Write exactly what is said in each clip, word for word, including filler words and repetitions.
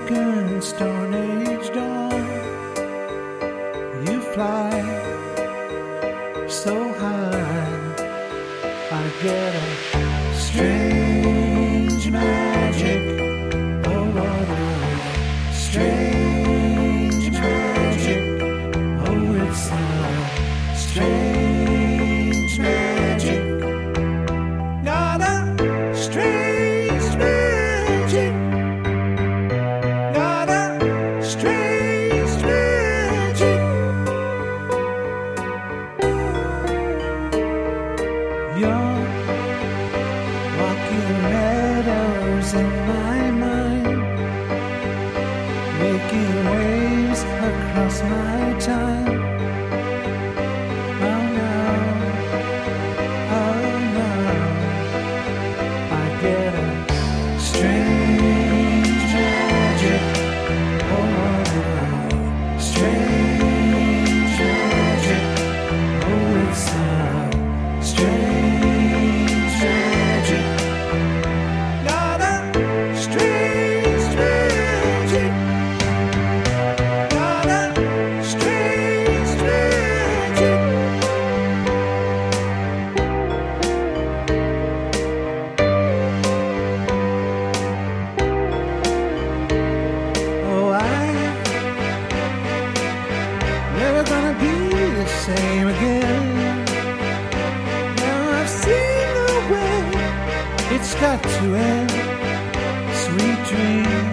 broken Stone Age dawn. You fly so high, I get a strange magic. Oh, what a strange magic. Oh, it's a strange magic. Not a strange magic. Not a strange magic. You're walking meadows in my mind, making waves across my time. Oh no, oh no, I get a strange magic. Oh, what a strange magic. Oh, it's a strange magic. Not a strange magic. Not a strange magic. Oh, I'm never gonna be the same again. Now I've seen the way it's got to end. Sweet dream,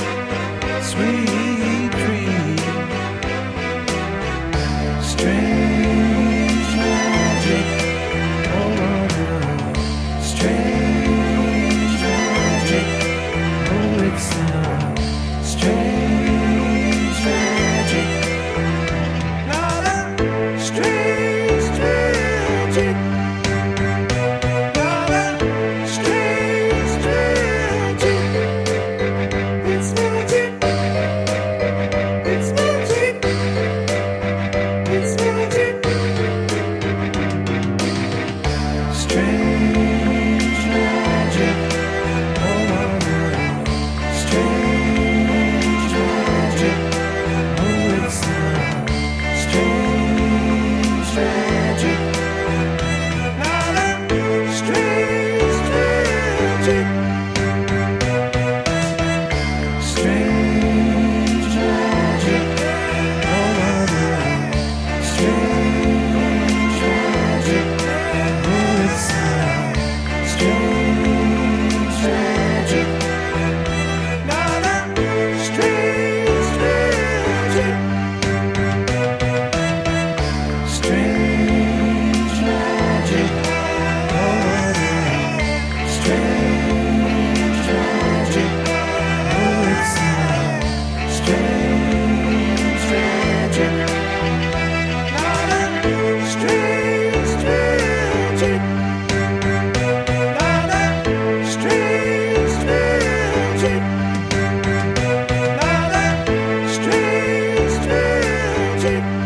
sweet dream. Strange magic. Oh, what a strange magic. Oh, it's a strange magic. Not a strange magic. Not a strange magic. It's magic. It's magic. It's magic. Strange magic. Oh, what a strange magic. Oh, it's a strange magic. Not a strange magic. Strange magic. Oh, what a strange magic. Oh, it's a strange magic. Not a strange magic. Strange magic. Oh, what a strange magic. Oh, it's a strange magic. Not a strange magic. Not a strange magic. Not a strange magic.